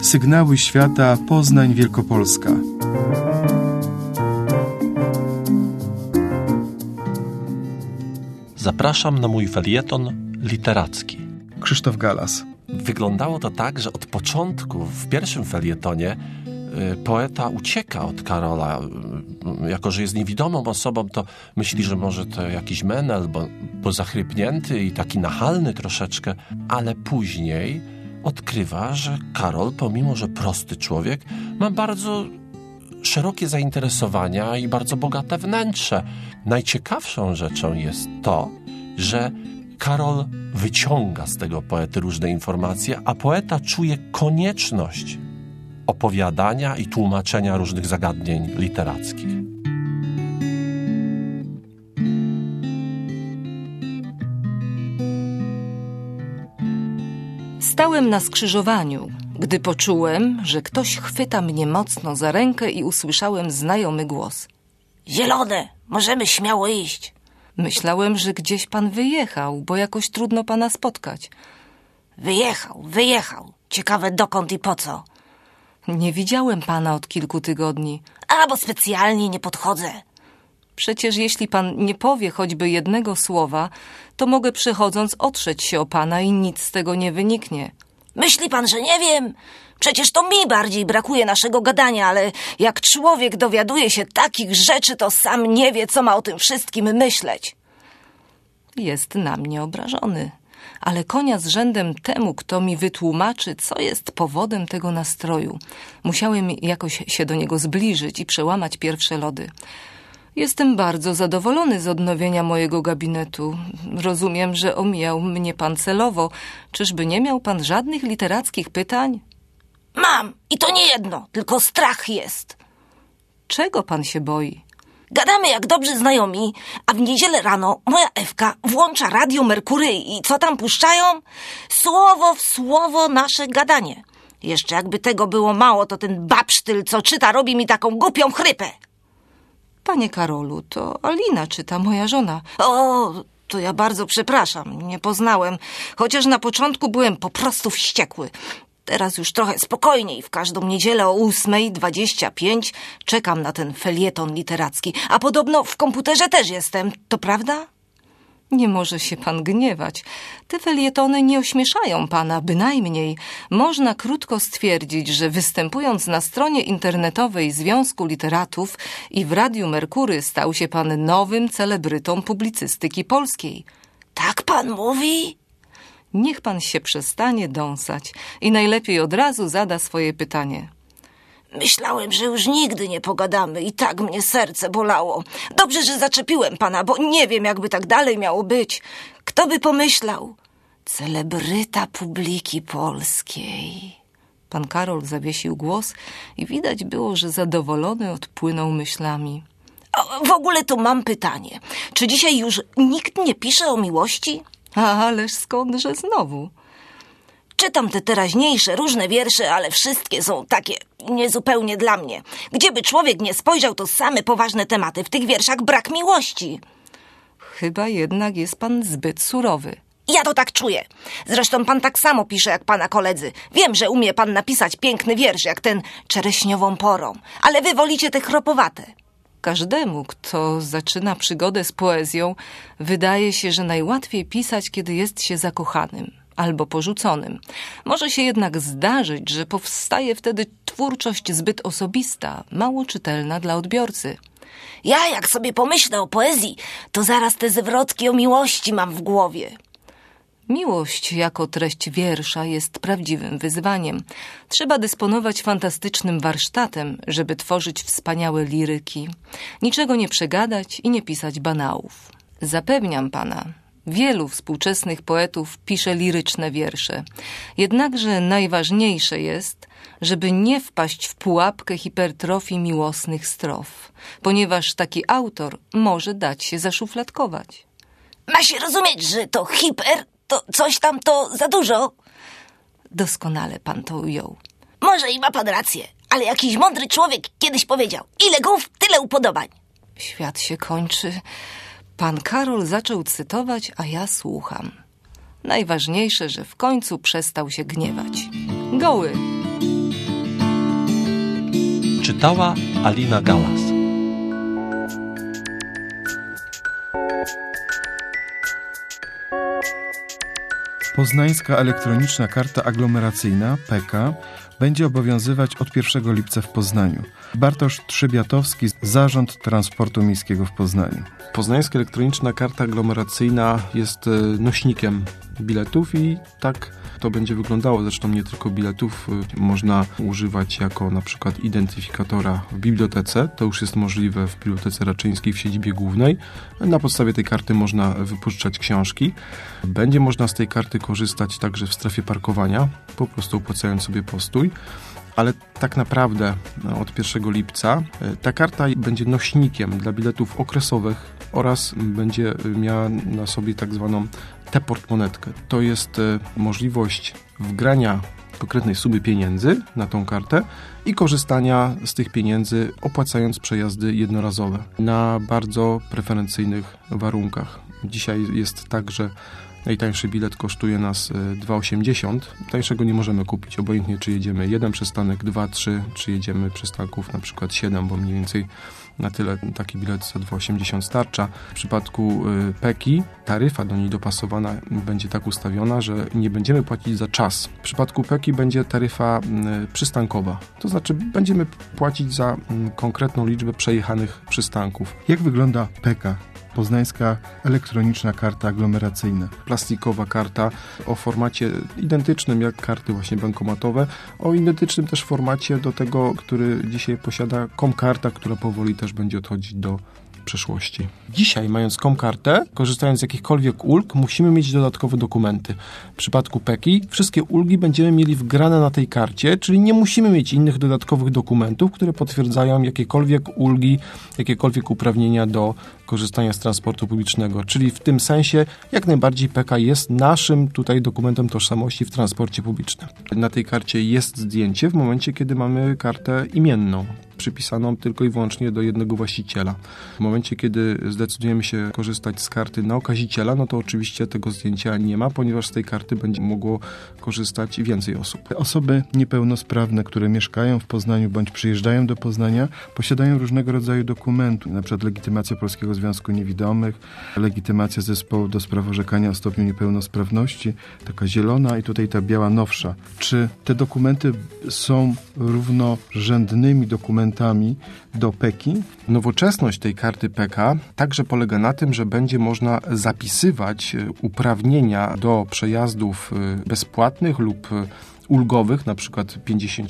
Sygnały świata, Poznań Wielkopolska. Zapraszam na mój felieton literacki. Krzysztof Galas. Wyglądało to tak, że od początku w pierwszym felietonie poeta ucieka od Karola. Jako że jest niewidomą osobą, to myśli, że może to jakiś menel, bo zachrypnięty i taki nachalny troszeczkę, ale później odkrywa, że Karol, pomimo że prosty człowiek, ma bardzo szerokie zainteresowania i bardzo bogate wnętrze. Najciekawszą rzeczą jest to, że Karol wyciąga z tego poety różne informacje, a poeta czuje konieczność opowiadania i tłumaczenia różnych zagadnień literackich. Stałem na skrzyżowaniu, gdy poczułem, że ktoś chwyta mnie mocno za rękę i usłyszałem znajomy głos. Zielone, możemy śmiało iść. Myślałem, że gdzieś pan wyjechał, bo jakoś trudno pana spotkać. Wyjechał. Ciekawe dokąd i po co. Nie widziałem pana od kilku tygodni. Bo specjalnie nie podchodzę. Przecież jeśli pan nie powie choćby jednego słowa, to mogę przychodząc otrzeć się o pana i nic z tego nie wyniknie. Myśli pan, że nie wiem? Przecież to mi bardziej brakuje naszego gadania, ale jak człowiek dowiaduje się takich rzeczy, to sam nie wie, co ma o tym wszystkim myśleć. Jest na mnie obrażony, ale konia z rzędem temu, kto mi wytłumaczy, co jest powodem tego nastroju. Musiałem jakoś się do niego zbliżyć i przełamać pierwsze lody. Jestem bardzo zadowolony z odnowienia mojego gabinetu. Rozumiem, że omijał mnie pan celowo. Czyżby nie miał pan żadnych literackich pytań? Mam i to nie jedno, tylko strach jest. Czego pan się boi? Gadamy jak dobrzy znajomi, a w niedzielę rano moja Ewka włącza Radio Merkury i co tam puszczają? Słowo w słowo nasze gadanie. Jeszcze jakby tego było mało, to ten babsztyl, co czyta, robi mi taką głupią chrypę. Panie Karolu, to Alina czyta, moja żona. To ja bardzo przepraszam, nie poznałem, chociaż na początku byłem po prostu wściekły. Teraz już trochę spokojniej. W każdą niedzielę o 8:25 czekam na ten felieton literacki. A podobno w komputerze też jestem. To prawda? Nie może się pan gniewać. Te felietony nie ośmieszają pana, bynajmniej. Można krótko stwierdzić, że występując na stronie internetowej Związku Literatów i w Radiu Merkury stał się pan nowym celebrytą publicystyki polskiej. Tak pan mówi? Niech pan się przestanie dąsać i najlepiej od razu zada swoje pytanie. Myślałem, że już nigdy nie pogadamy i tak mnie serce bolało. Dobrze, że zaczepiłem pana, bo nie wiem, jakby tak dalej miało być. Kto by pomyślał? Celebryta publiki polskiej. Pan Karol zawiesił głos i widać było, że zadowolony odpłynął myślami. W ogóle to mam pytanie. Czy dzisiaj już nikt nie pisze o miłości? Ależ skądże znowu? Czytam te teraźniejsze, różne wiersze, ale wszystkie są takie niezupełnie dla mnie. Gdzieby człowiek nie spojrzał, to same poważne tematy. W tych wierszach brak miłości. Chyba jednak jest pan zbyt surowy. Ja to tak czuję. Zresztą pan tak samo pisze jak pana koledzy. Wiem, że umie pan napisać piękny wiersz, jak ten Czereśniową porą. Ale wy wolicie te chropowate. Każdemu, kto zaczyna przygodę z poezją, wydaje się, że najłatwiej pisać, kiedy jest się zakochanym albo porzuconym. Może się jednak zdarzyć, że powstaje wtedy twórczość zbyt osobista, mało czytelna dla odbiorcy. Ja jak sobie pomyślę o poezji, to zaraz te zwrotki o miłości mam w głowie. Miłość jako treść wiersza jest prawdziwym wyzwaniem. Trzeba dysponować fantastycznym warsztatem, żeby tworzyć wspaniałe liryki. Niczego nie przegadać i nie pisać banałów. Zapewniam pana, wielu współczesnych poetów pisze liryczne wiersze. Jednakże najważniejsze jest, żeby nie wpaść w pułapkę hipertrofii miłosnych strof, ponieważ taki autor może dać się zaszufladkować. Ma się rozumieć, że to hiper, to coś tam to za dużo. Doskonale pan to ujął. Może i ma pan rację, ale jakiś mądry człowiek kiedyś powiedział: ile głów, tyle upodobań. Świat się kończy. Pan Karol zaczął cytować, a ja słucham. Najważniejsze, że w końcu przestał się gniewać. Goły! Czytała Alina Galas. Poznańska elektroniczna karta aglomeracyjna, PEKA, będzie obowiązywać od 1 lipca w Poznaniu. Bartosz Trzebiatowski, Zarząd Transportu Miejskiego w Poznaniu. Poznańska elektroniczna karta aglomeracyjna jest nośnikiem biletów i tak to będzie wyglądało. Zresztą nie tylko biletów można używać jako na przykład identyfikatora w bibliotece. To już jest możliwe w Bibliotece Raczyńskiej w siedzibie głównej. Na podstawie tej karty można wypuszczać książki. Będzie można z tej karty korzystać także w strefie parkowania, po prostu opłacając sobie postój. Ale tak naprawdę od 1 lipca ta karta będzie nośnikiem dla biletów okresowych oraz będzie miała na sobie tak zwaną T-portmonetkę. To jest możliwość wgrania konkretnej sumy pieniędzy na tą kartę i korzystania z tych pieniędzy, opłacając przejazdy jednorazowe na bardzo preferencyjnych warunkach. Dzisiaj jest tak, że najtańszy bilet kosztuje nas 2,80. Tańszego nie możemy kupić, obojętnie czy jedziemy 1 przystanek, 2, 3, czy jedziemy przystanków na przykład 7, bo mniej więcej na tyle taki bilet za 2,80 starcza. W przypadku PEKI taryfa do niej dopasowana będzie tak ustawiona, że nie będziemy płacić za czas. W przypadku PEKI będzie taryfa przystankowa. To znaczy będziemy płacić za konkretną liczbę przejechanych przystanków. Jak wygląda PEKA? Poznańska elektroniczna karta aglomeracyjna. Plastikowa karta o formacie identycznym jak karty właśnie bankomatowe, o identycznym też formacie do tego, który dzisiaj posiada Comkarta, która powoli też będzie odchodzić do przeszłości. Dzisiaj, mając Comkartę, korzystając z jakichkolwiek ulg, musimy mieć dodatkowe dokumenty. W przypadku PEKI wszystkie ulgi będziemy mieli wgrane na tej karcie, czyli nie musimy mieć innych dodatkowych dokumentów, które potwierdzają jakiekolwiek ulgi, jakiekolwiek uprawnienia do korzystania z transportu publicznego. Czyli w tym sensie jak najbardziej PEKA jest naszym tutaj dokumentem tożsamości w transporcie publicznym. Na tej karcie jest zdjęcie w momencie, kiedy mamy kartę imienną, przypisaną tylko i wyłącznie do jednego właściciela. W momencie, kiedy zdecydujemy się korzystać z karty na okaziciela, no to oczywiście tego zdjęcia nie ma, ponieważ z tej karty będzie mogło korzystać więcej osób. Osoby niepełnosprawne, które mieszkają w Poznaniu bądź przyjeżdżają do Poznania, posiadają różnego rodzaju dokumenty, na przykład legitymacja Polskiego Związku Niewidomych, legitymacja Zespołu do spraw orzekania o stopniu niepełnosprawności, taka zielona i tutaj ta biała nowsza. Czy te dokumenty są równorzędnymi dokumentami do PEKI? Nowoczesność tej karty PEKA także polega na tym, że będzie można zapisywać uprawnienia do przejazdów bezpłatnych lub ulgowych, na przykład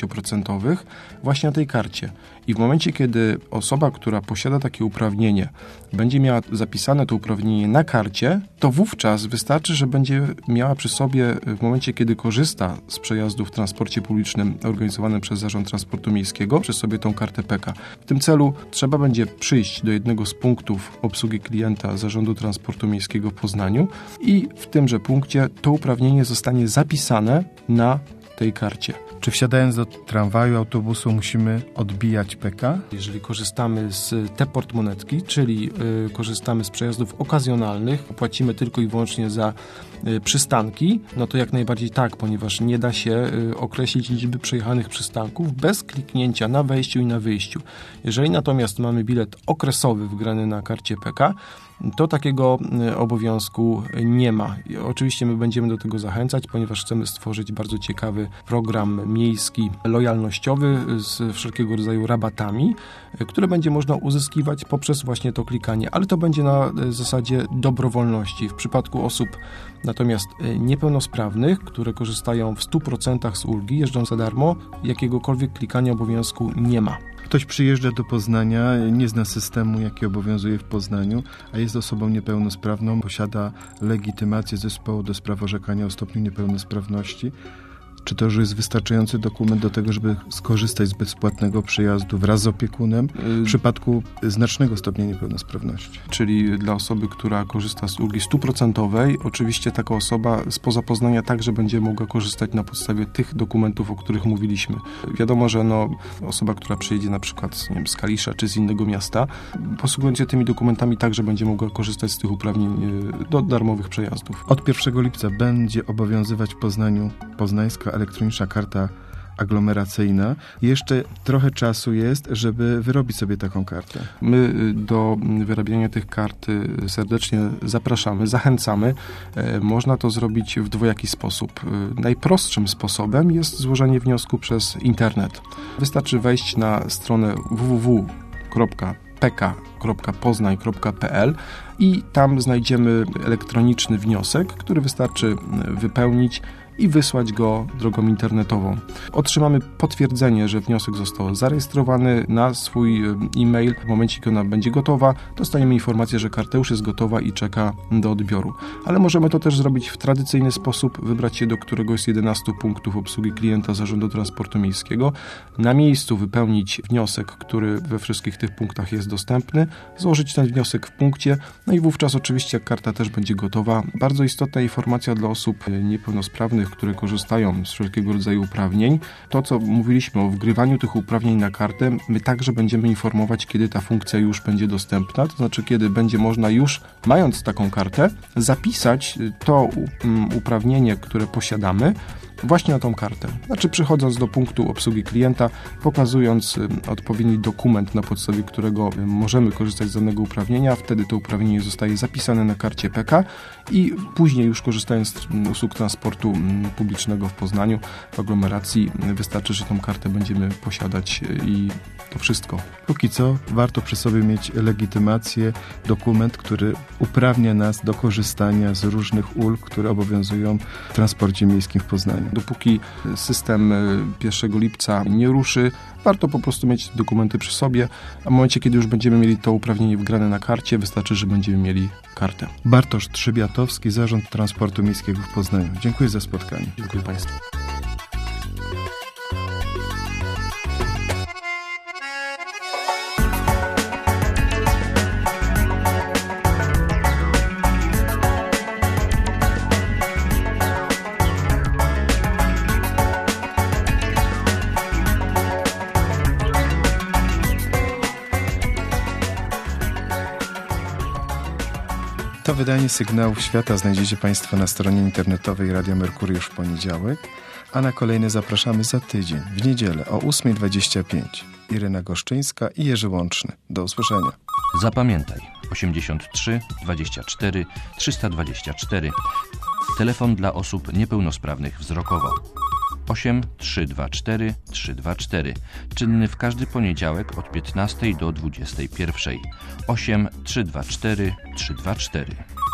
50% właśnie na tej karcie. I w momencie, kiedy osoba, która posiada takie uprawnienie, będzie miała zapisane to uprawnienie na karcie, to wówczas wystarczy, że będzie miała przy sobie w momencie, kiedy korzysta z przejazdów w transporcie publicznym organizowanym przez Zarząd Transportu Miejskiego, przy sobie tą kartę PEKA. W tym celu trzeba będzie przyjść do jednego z punktów obsługi klienta Zarządu Transportu Miejskiego w Poznaniu i w tymże punkcie to uprawnienie zostanie zapisane na tej karcie. Czy wsiadając do tramwaju, autobusu musimy odbijać PEKA? Jeżeli korzystamy z T-portmonetki, czyli korzystamy z przejazdów okazjonalnych, płacimy tylko i wyłącznie za przystanki, no to jak najbardziej tak, ponieważ nie da się określić liczby przejechanych przystanków bez kliknięcia na wejściu i na wyjściu. Jeżeli natomiast mamy bilet okresowy wgrany na karcie PEKA, to takiego obowiązku nie ma. Oczywiście my będziemy do tego zachęcać, ponieważ chcemy stworzyć bardzo ciekawy program miejski lojalnościowy z wszelkiego rodzaju rabatami, które będzie można uzyskiwać poprzez właśnie to klikanie, ale to będzie na zasadzie dobrowolności. W przypadku osób natomiast niepełnosprawnych, które korzystają w 100% z ulgi, jeżdżą za darmo, jakiegokolwiek klikania obowiązku nie ma. Ktoś przyjeżdża do Poznania, nie zna systemu, jaki obowiązuje w Poznaniu, a jest osobą niepełnosprawną, posiada legitymację Zespołu do spraw orzekania o stopniu niepełnosprawności. Czy to już jest wystarczający dokument do tego, żeby skorzystać z bezpłatnego przejazdu wraz z opiekunem w przypadku znacznego stopnia niepełnosprawności? Czyli dla osoby, która korzysta z ulgi 100%, oczywiście taka osoba spoza Poznania także będzie mogła korzystać na podstawie tych dokumentów, o których mówiliśmy. Wiadomo, że osoba, która przyjedzie na przykład z Kalisza czy z innego miasta, posługując się tymi dokumentami także będzie mogła korzystać z tych uprawnień do darmowych przejazdów. Od 1 lipca będzie obowiązywać w Poznaniu poznańska elektroniczna karta aglomeracyjna. Jeszcze trochę czasu jest, żeby wyrobić sobie taką kartę. My do wyrabiania tych kart serdecznie zapraszamy, zachęcamy. Można to zrobić w dwojaki sposób. Najprostszym sposobem jest złożenie wniosku przez internet. Wystarczy wejść na stronę www.pk.poznań.pl i tam znajdziemy elektroniczny wniosek, który wystarczy wypełnić i wysłać go drogą internetową. Otrzymamy potwierdzenie, że wniosek został zarejestrowany na swój e-mail. W momencie, kiedy ona będzie gotowa, dostaniemy informację, że karta już jest gotowa i czeka do odbioru. Ale możemy to też zrobić w tradycyjny sposób, wybrać się do któregoś z 11 punktów obsługi klienta Zarządu Transportu Miejskiego, na miejscu wypełnić wniosek, który we wszystkich tych punktach jest dostępny, złożyć ten wniosek w punkcie, no i wówczas oczywiście jak karta też będzie gotowa. Bardzo istotna informacja dla osób niepełnosprawnych, które korzystają z wszelkiego rodzaju uprawnień. To, co mówiliśmy o wgrywaniu tych uprawnień na kartę, my także będziemy informować, kiedy ta funkcja już będzie dostępna, to znaczy kiedy będzie można już, mając taką kartę, zapisać to uprawnienie, które posiadamy, właśnie na tą kartę. Znaczy przychodząc do punktu obsługi klienta, pokazując odpowiedni dokument, na podstawie którego możemy korzystać z danego uprawnienia, wtedy to uprawnienie zostaje zapisane na karcie PK i później już korzystając z usług transportu publicznego w Poznaniu, w aglomeracji, wystarczy, że tą kartę będziemy posiadać i to wszystko. Póki co warto przy sobie mieć legitymację, dokument, który uprawnia nas do korzystania z różnych ulg, które obowiązują w transporcie miejskim w Poznaniu. Dopóki system 1 lipca nie ruszy, warto po prostu mieć dokumenty przy sobie, a w momencie, kiedy już będziemy mieli to uprawnienie wgrane na karcie, wystarczy, że będziemy mieli kartę. Bartosz Trzybiatowski, Zarząd Transportu Miejskiego w Poznaniu. Dziękuję za spotkanie. Dziękuję Państwu. To wydanie Sygnałów Świata znajdziecie Państwo na stronie internetowej Radia Merkury już w poniedziałek, a na kolejne zapraszamy za tydzień, w niedzielę o 8:25. Irena Goszczyńska i Jerzy Łączny. Do usłyszenia. Zapamiętaj 83 24 324. Telefon dla osób niepełnosprawnych wzrokowo. 8 324 324. Czynny w każdy poniedziałek od 15 do 21. 8 324 324.